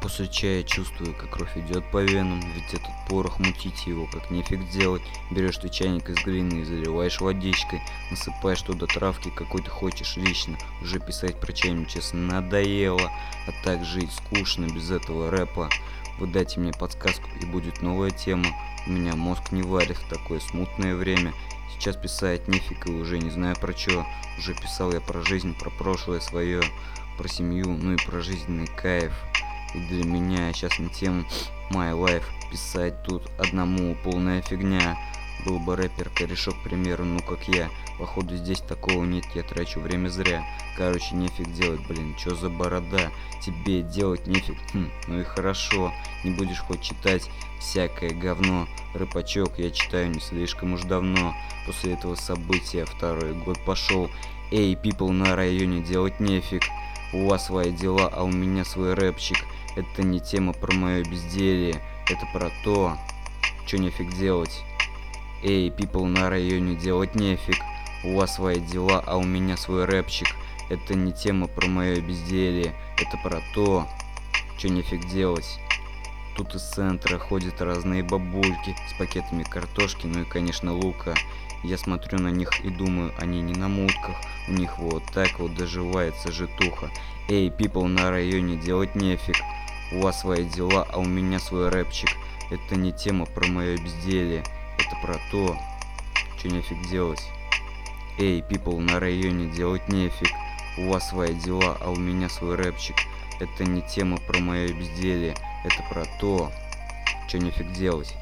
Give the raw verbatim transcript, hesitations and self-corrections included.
После чая чувствую, как кровь идет по венам, ведь этот порох мутить его как нефиг делать. Берешь ты чайник из глины и заливаешь водичкой, насыпаешь туда травки, какой ты хочешь лично. Уже писать про чай мне честно надоело, а так жить скучно без этого рэпа. Вы дайте мне подсказку, и будет новая тема. У меня мозг не варит в такое смутное время. Сейчас писать нефиг и уже не знаю про чё. Уже писал я про жизнь, про прошлое свое, про семью, ну и про жизненный кайф. И для меня сейчас на тему My Life писать тут одному полная фигня. Был бы рэпер корешок, к примеру, ну как я. Походу здесь такого нет, я трачу время зря. Короче, нефиг делать, блин, чё за борода? Тебе делать нефиг, хм, ну и хорошо. Не будешь хоть читать всякое говно. Рэпачок я читаю не слишком уж давно. После этого события второй год пошел. Эй, people на районе, делать нефиг. У вас свои дела, а у меня свой рэпчик. Это не тема про мое безделье, это про то, что нефиг делать. Эй, people на районе, делать нефиг. У вас свои дела, а у меня свой рэпчик. Это не тема про мое безделье, это про то, что нефиг делать. Тут из центра ходят разные бабульки с пакетами картошки, ну и конечно лука. Я смотрю на них и думаю, они не на мутках, у них вот так вот доживается житуха. Эй, people на районе, делать нефиг. У вас свои дела, а у меня свой рэпчик. Это не тема про мое безделье, это про то, что нефиг делать. Эй, people на районе, делать нефиг. У вас свои дела, а у меня свой рэпчик. Это не тема про мое безделье, это про то, что нефиг делать.